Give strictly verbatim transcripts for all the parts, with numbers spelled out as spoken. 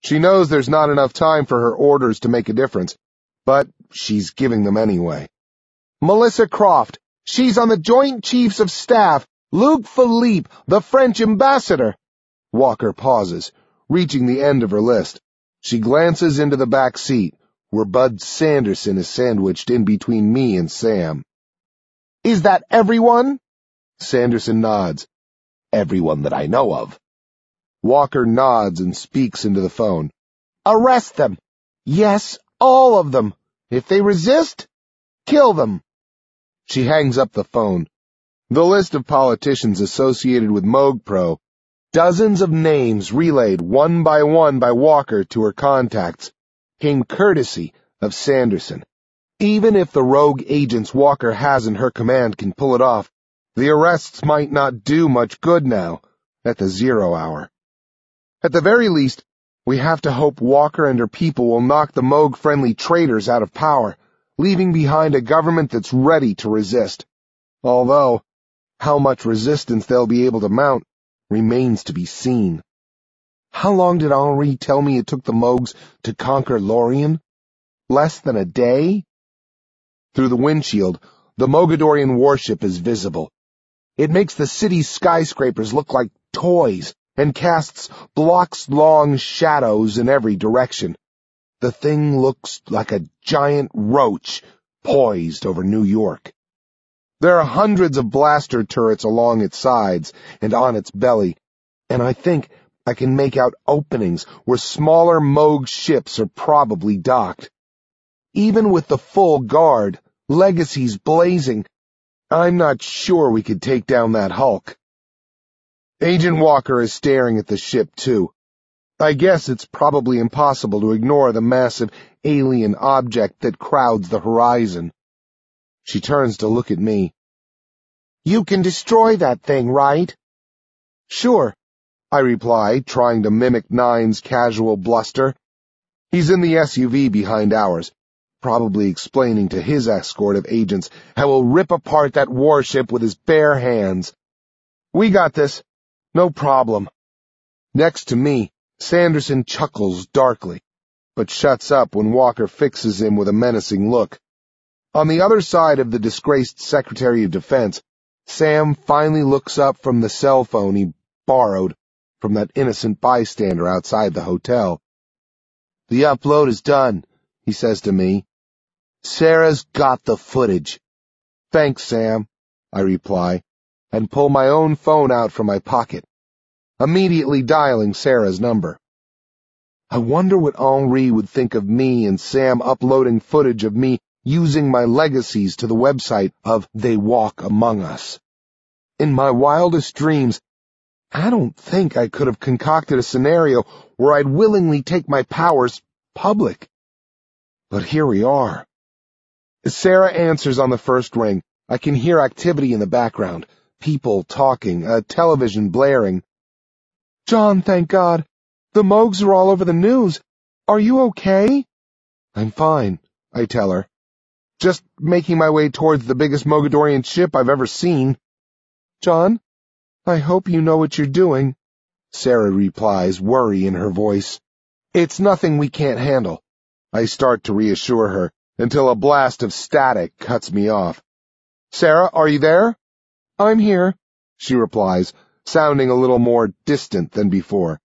She knows there's not enough time for her orders to make a difference, but she's giving them anyway. Melissa Croft. She's on the Joint Chiefs of Staff. Luc Philippe, the French ambassador. Walker pauses, reaching the end of her list. She glances into the back seat, where Bud Sanderson is sandwiched in between me and Sam. Is that everyone? Sanderson nods. Everyone that I know of. Walker nods and speaks into the phone. Arrest them. Yes, all of them. If they resist, kill them. She hangs up the phone. The list of politicians associated with MoGPro, dozens of names relayed one by one by Walker to her contacts, came courtesy of Sanderson. Even if the rogue agents Walker has in her command can pull it off, the arrests might not do much good now, at the zero hour. At the very least, we have to hope Walker and her people will knock the Moog-friendly traitors out of power, leaving behind a government that's ready to resist. Although, how much resistance they'll be able to mount remains to be seen. How long did Henri tell me it took the Moogs to conquer Lorien? Less than a day? Through the windshield, the Mogadorian warship is visible. It makes the city's skyscrapers look like toys and casts blocks-long shadows in every direction. The thing looks like a giant roach poised over New York. There are hundreds of blaster turrets along its sides and on its belly, and I think I can make out openings where smaller Moog ships are probably docked. Even with the full guard, legacies blazing, I'm not sure we could take down that hulk. Agent Walker is staring at the ship, too. I guess it's probably impossible to ignore the massive alien object that crowds the horizon. She turns to look at me. You can destroy that thing, right? Sure, I reply, trying to mimic Nine's casual bluster. He's in the S U V behind ours, probably explaining to his escort of agents how he'll rip apart that warship with his bare hands. We got this. No problem. Next to me, Sanderson chuckles darkly, but shuts up when Walker fixes him with a menacing look. On the other side of the disgraced Secretary of Defense, Sam finally looks up from the cell phone he borrowed from that innocent bystander outside the hotel. The upload is done, he says to me. Sarah's got the footage. Thanks, Sam, I reply, and pull my own phone out from my pocket, immediately dialing Sarah's number. I wonder what Henri would think of me and Sam uploading footage of me using my legacies to the website of They Walk Among Us. In my wildest dreams, I don't think I could have concocted a scenario where I'd willingly take my powers public. But here we are. As Sarah answers on the first ring, I can hear activity in the background, people talking, a television blaring. John, thank God. The Moogs are all over the news. Are you okay? I'm fine, I tell her. Just making my way towards the biggest Mogadorian ship I've ever seen. John, I hope you know what you're doing, Sarah replies, worry in her voice. It's nothing we can't handle. I start to reassure her, until a blast of static cuts me off. Sarah, are you there? I'm here, she replies, sounding a little more distant than before.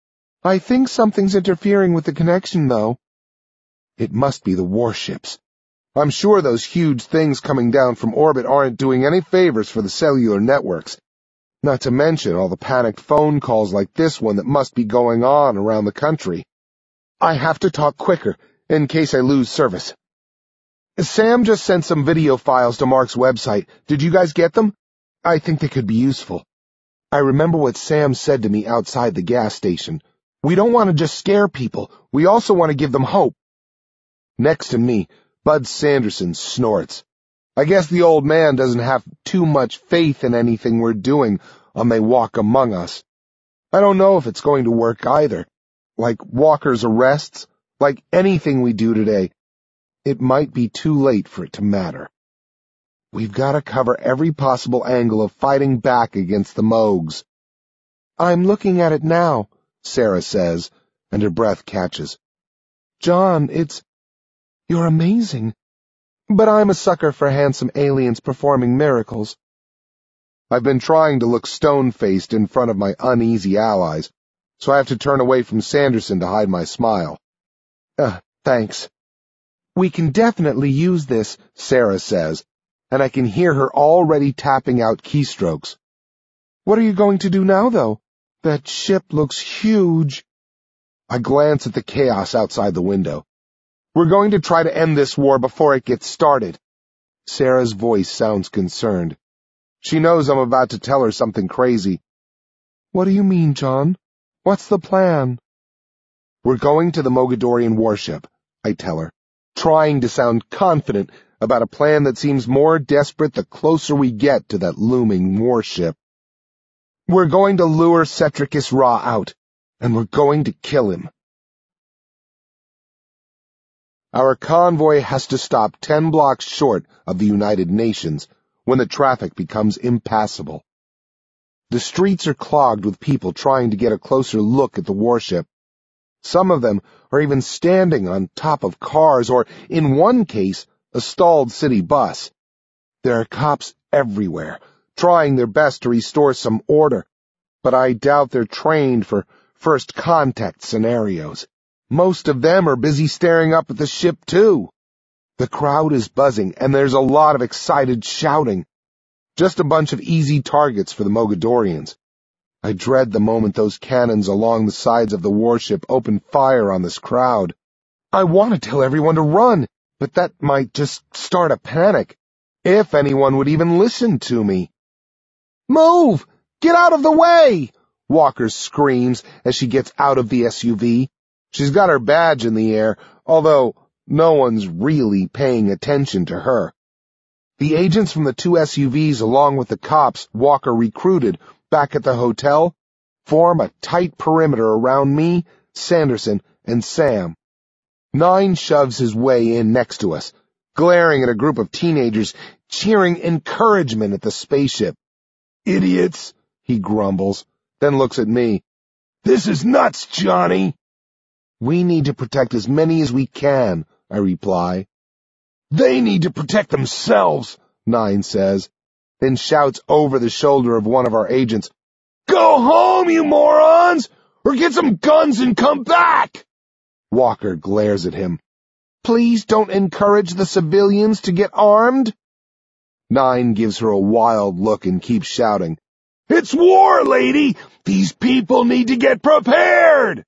I think something's interfering with the connection, though. It must be the warships. I'm sure those huge things coming down from orbit aren't doing any favors for the cellular networks, not to mention all the panicked phone calls like this one that must be going on around the country. I have to talk quicker, in case I lose service. Sam just sent some video files to Mark's website. Did you guys get them? I think they could be useful. I remember what Sam said to me outside the gas station. We don't want to just scare people. We also want to give them hope. Next to me, Bud Sanderson snorts. I guess the old man doesn't have too much faith in anything we're doing on They Walk Among Us. I don't know if it's going to work either. Like Walker's arrests, like anything we do today, it might be too late for it to matter. We've got to cover every possible angle of fighting back against the Moogs. I'm looking at it now, Sarah says, and her breath catches. John, it's... you're amazing. But I'm a sucker for handsome aliens performing miracles. I've been trying to look stone-faced in front of my uneasy allies, so I have to turn away from Sanderson to hide my smile. Uh, thanks. We can definitely use this, Sarah says, and I can hear her already tapping out keystrokes. What are you going to do now, though? That ship looks huge. I glance at the chaos outside the window. We're going to try to end this war before it gets started. Sarah's voice sounds concerned. She knows I'm about to tell her something crazy. What do you mean, John? What's the plan? We're going to the Mogadorian warship, I tell her, trying to sound confident about a plan that seems more desperate the closer we get to that looming warship. We're going to lure Cetricus Ra out, and we're going to kill him. Our convoy has to stop ten blocks short of the United Nations when the traffic becomes impassable. The streets are clogged with people trying to get a closer look at the warship. Some of them are even standing on top of cars or, in one case, a stalled city bus. There are cops everywhere, trying their best to restore some order, but I doubt they're trained for first contact scenarios. Most of them are busy staring up at the ship, too. The crowd is buzzing, and there's a lot of excited shouting. Just a bunch of easy targets for the Mogadorians. I dread the moment those cannons along the sides of the warship open fire on this crowd. I want to tell everyone to run, but that might just start a panic, if anyone would even listen to me. Move! Get out of the way! Walker screams as she gets out of the S U V. She's got her badge in the air, although no one's really paying attention to her. The agents from the two S U Vs, along with the cops Walker recruited back at the hotel, form a tight perimeter around me, Sanderson, and Sam. Nine shoves his way in next to us, glaring at a group of teenagers cheering encouragement at the spaceship. Idiots, he grumbles, then looks at me. This is nuts, Johnny. We need to protect as many as we can, I reply. They need to protect themselves, Nine says, then shouts over the shoulder of one of our agents, Go home, you morons, or get some guns and come back! Walker glares at him. Please don't encourage the civilians to get armed. Nine gives her a wild look and keeps shouting, It's war, lady! These people need to get prepared!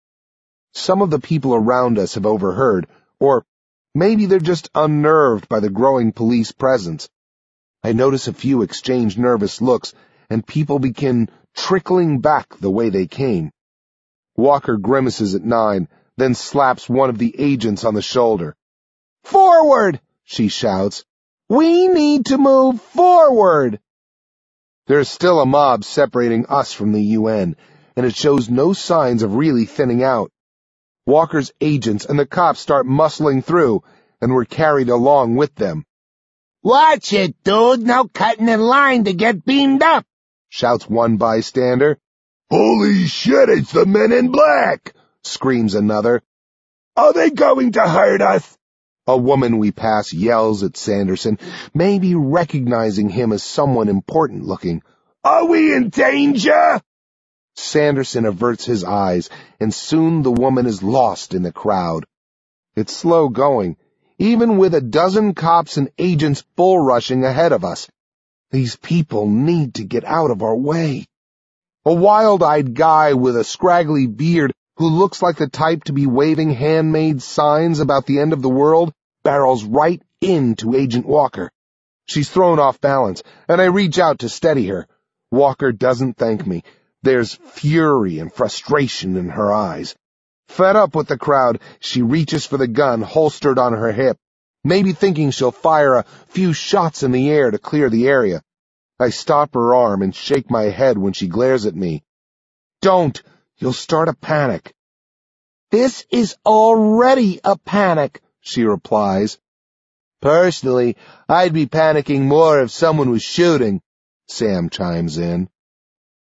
Some of the people around us have overheard, or maybe they're just unnerved by the growing police presence. I notice a few exchange nervous looks, and people begin trickling back the way they came. Walker grimaces at Nine, then slaps one of the agents on the shoulder. Forward! She shouts. We need to move forward! There's still a mob separating us from the U N, and it shows no signs of really thinning out. Walker's agents and the cops start muscling through, and we're carried along with them. Watch it, dude, no cutting in line to get beamed up, shouts one bystander. Holy shit, it's the Men in Black, screams another. Are they going to hurt us? A woman we pass yells at Sanderson, maybe recognizing him as someone important looking. Are we in danger? Sanderson averts his eyes, and soon the woman is lost in the crowd. It's slow going, even with a dozen cops and agents bull-rushing ahead of us. These people need to get out of our way. A wild-eyed guy with a scraggly beard who looks like the type to be waving handmade signs about the end of the world barrels right into Agent Walker. She's thrown off balance, and I reach out to steady her. Walker doesn't thank me. There's fury and frustration in her eyes. Fed up with the crowd, she reaches for the gun holstered on her hip, maybe thinking she'll fire a few shots in the air to clear the area. I stop her arm and shake my head when she glares at me. Don't! You'll start a panic. This is already a panic, she replies. Personally, I'd be panicking more if someone was shooting, Sam chimes in.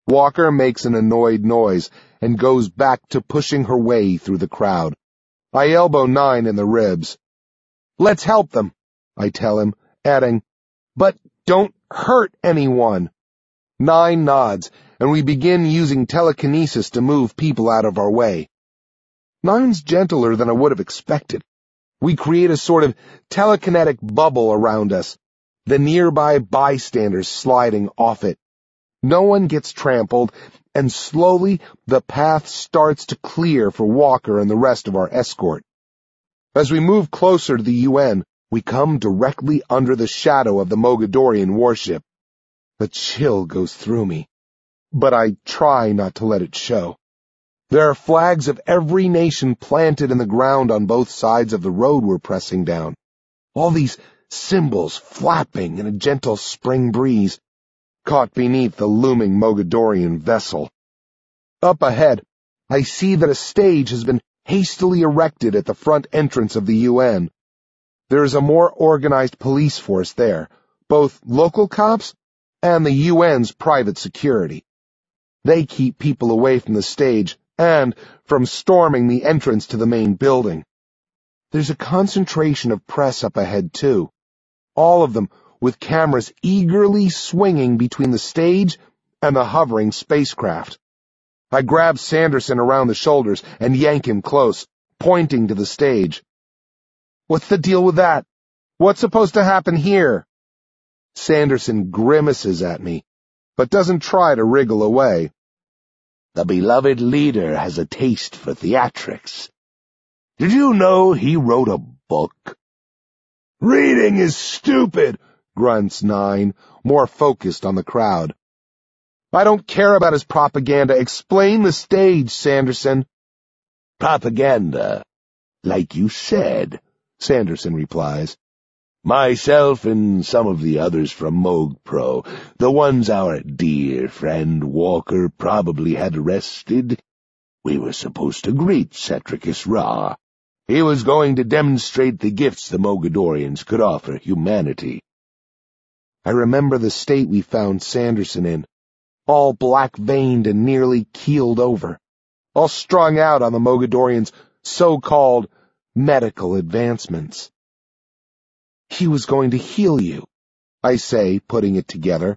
Walker makes an annoyed noise and goes back to pushing her way through the crowd. I elbow Nine in the ribs. "Let's help them," I tell him, adding, "But don't hurt anyone." Nine nods, and we begin using telekinesis to move people out of our way. Nine's gentler than I would have expected. We create a sort of telekinetic bubble around us, the nearby bystanders sliding off it. No one gets trampled, and slowly the path starts to clear for Walker and the rest of our escort. As we move closer to the U N, we come directly under the shadow of the Mogadorian warship. The chill goes through me, but I try not to let it show. There are flags of every nation planted in the ground on both sides of the road we're pressing down. All these symbols flapping in a gentle spring breeze, caught beneath the looming Mogadorian vessel. Up ahead, I see that a stage has been hastily erected at the front entrance of the U N. There is a more organized police force there, both local cops and the U N's private security. They keep people away from the stage and from storming the entrance to the main building. There's a concentration of press up ahead, too, all of them with cameras eagerly swinging between the stage and the hovering spacecraft. I grab Sanderson around the shoulders and yank him close, pointing to the stage. "What's the deal with that? What's supposed to happen here?" Sanderson grimaces at me, but doesn't try to wriggle away. "The beloved leader has a taste for theatrics. Did you know he wrote a book?" "Reading is stupid," grunts Nine, more focused on the crowd. "I don't care about his propaganda. Explain the stage, Sanderson." "Propaganda, like you said," Sanderson replies. "Myself and some of the others from MoGPro, the ones our dear friend Walker probably had arrested, we were supposed to greet Cetricus Ra. He was going to demonstrate the gifts the Mogadorians could offer humanity." I remember the state we found Sanderson in, all black-veined and nearly keeled over, all strung out on the Mogadorians' so-called medical advancements. "He was going to heal you," I say, putting it together.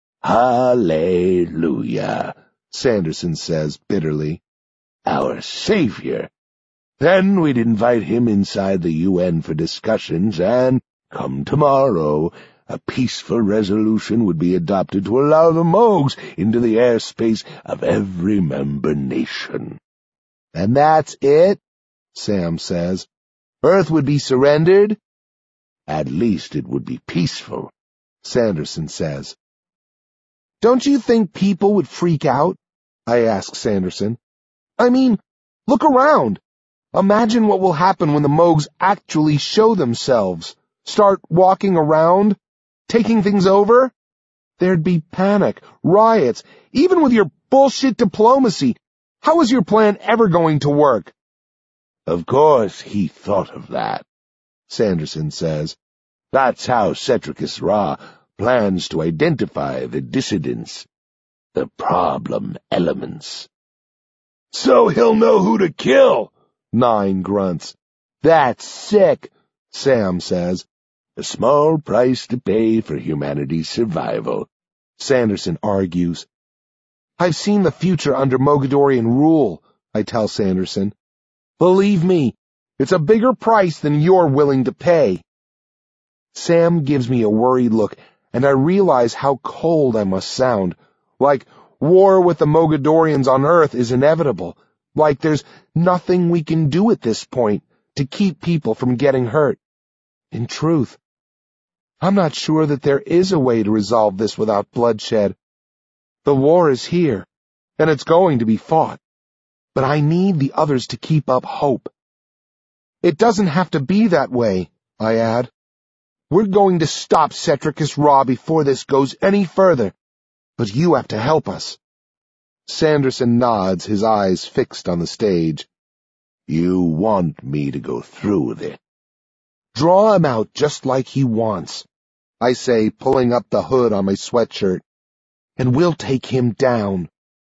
"Hallelujah," Sanderson says bitterly. "Our savior. Then we'd invite him inside the U N for discussions, and, come tomorrow, a peaceful resolution would be adopted to allow the Mogs into the airspace of every member nation." "And that's it?" Sam says. "Earth would be surrendered?" "At least it would be peaceful," Sanderson says. "Don't you think people would freak out?" I ask Sanderson. "I mean, look around. Imagine what will happen when the Mogs actually show themselves, start walking around, taking things over. There'd be panic, riots, even with your bullshit diplomacy. How is your plan ever going to work?" "Of course he thought of that," Sanderson says. "That's how Cetricus Ra plans to identify the dissidents, the problem elements." "So he'll know who to kill," Nine grunts. "That's sick," Sam says. "A small price to pay for humanity's survival," Sanderson argues. "I've seen the future under Mogadorian rule," I tell Sanderson. "Believe me, it's a bigger price than you're willing to pay." Sam gives me a worried look, and I realize how cold I must sound, like war with the Mogadorians on Earth is inevitable, like there's nothing we can do at this point to keep people from getting hurt. In truth, I'm not sure that there is a way to resolve this without bloodshed. The war is here, and it's going to be fought, but I need the others to keep up hope. "It doesn't have to be that way," I add. "We're going to stop Cetricus Ra before this goes any further, but you have to help us." Sanderson nods, his eyes fixed on the stage. "You want me to go through with it?" "Draw him out just like he wants," I say, pulling up the hood on my sweatshirt. "And we'll take him down."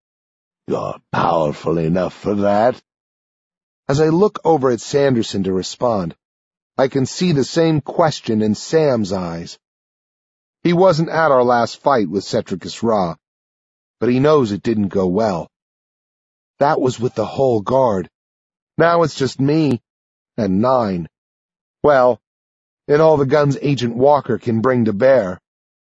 You're powerful enough for that. As I look over at Sanderson to respond, I can see the same question in Sam's eyes. He wasn't at our last fight with Cetricus Ra, but he knows it didn't go well. That was with the whole guard. Now it's just me and Nine. Well, and all the guns Agent Walker can bring to bear.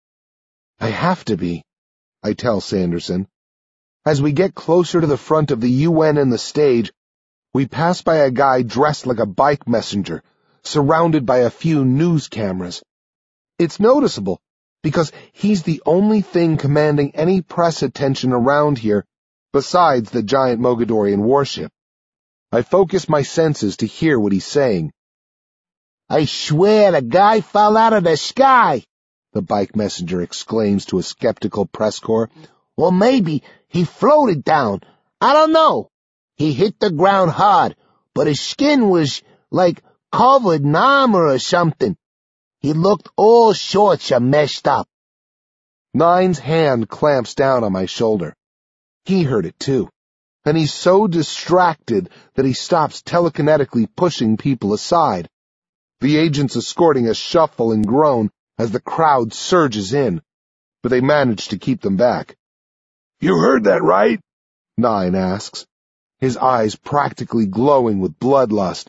I have to be, I tell Sanderson. As we get closer to the front of the U N and the stage, we pass by a guy dressed like a bike messenger, surrounded by a few news cameras. It's noticeable, because he's the only thing commanding any press attention around here besides the giant Mogadorian warship. I focus my senses to hear what he's saying. I swear the guy fell out of the sky, the bike messenger exclaims to a skeptical press corps. Or maybe he floated down. I don't know. He hit the ground hard, but his skin was like covered in armor or something. He looked all sorts of messed up. Nine's hand clamps down on my shoulder. He heard it too, and he's so distracted that he stops telekinetically pushing people aside. The agents escorting us shuffle and groan as the crowd surges in, but they manage to keep them back. You heard that right? Nine asks, his eyes practically glowing with bloodlust.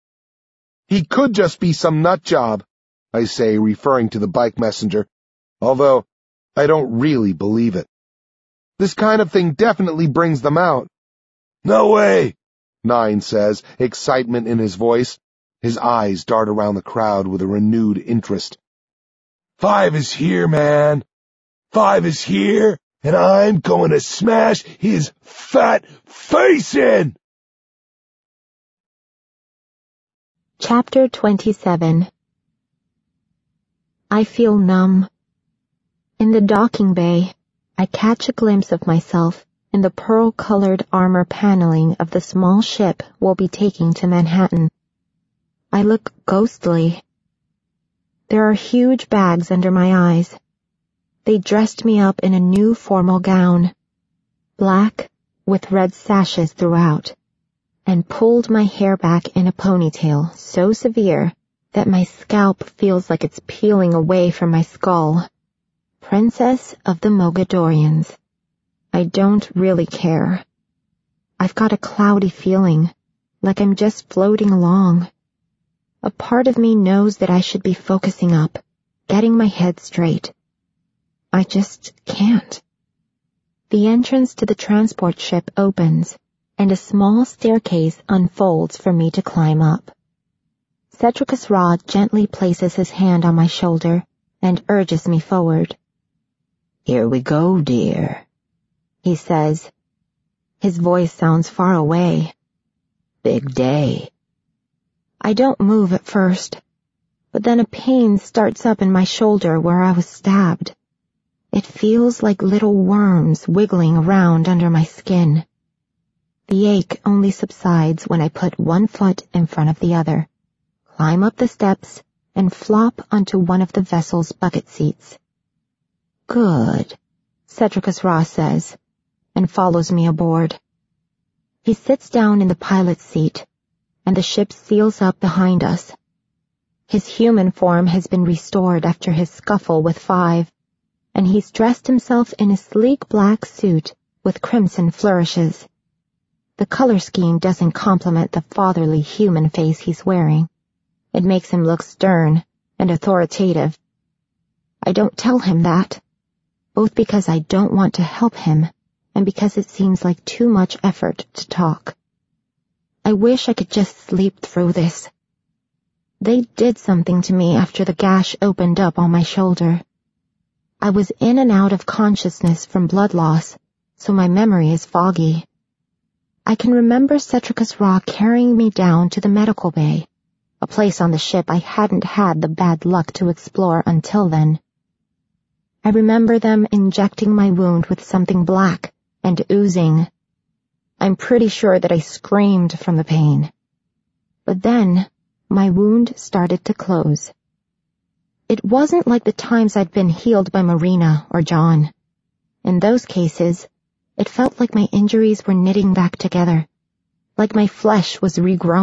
He could just be some nut job, I say, referring to the bike messenger, although I don't really believe it. This kind of thing definitely brings them out. No way, Nine says, excitement in his voice. His eyes dart around the crowd with a renewed interest. Five is here, man. Five is here, and I'm going to smash his fat face in! Chapter twenty-seven. I feel numb. In the docking bay, I catch a glimpse of myself in the pearl-colored armor paneling of the small ship we'll be taking to Manhattan. I look ghostly. There are huge bags under my eyes. They dressed me up in a new formal gown, black with red sashes throughout, and pulled my hair back in a ponytail so severe that my scalp feels like it's peeling away from my skull. Princess of the Mogadorians. I don't really care. I've got a cloudy feeling, like I'm just floating along. A part of me knows that I should be focusing up, getting my head straight. I just can't. The entrance to the transport ship opens, and a small staircase unfolds for me to climb up. Cetricus Ra gently places his hand on my shoulder and urges me forward. Here we go, dear, he says. His voice sounds far away. Big day. I don't move at first, but then a pain starts up in my shoulder where I was stabbed. It feels like little worms wiggling around under my skin. The ache only subsides when I put one foot in front of the other, climb up the steps, and flop onto one of the vessel's bucket seats. Good, Cetricus Ra says, and follows me aboard. He sits down in the pilot's seat, and the ship seals up behind us. His human form has been restored after his scuffle with Five, and he's dressed himself in a sleek black suit with crimson flourishes. The color scheme doesn't complement the fatherly human face he's wearing. It makes him look stern and authoritative. I don't tell him that, both because I don't want to help him and because it seems like too much effort to talk. I wish I could just sleep through this. They did something to me after the gash opened up on my shoulder. I was in and out of consciousness from blood loss, so my memory is foggy. I can remember Cetricus Ra carrying me down to the medical bay, a place on the ship I hadn't had the bad luck to explore until then. I remember them injecting my wound with something black and oozing. I'm pretty sure that I screamed from the pain. But then, my wound started to close. It wasn't like the times I'd been healed by Marina or John. In those cases, It felt like my injuries were knitting back together, like my flesh was regrowing.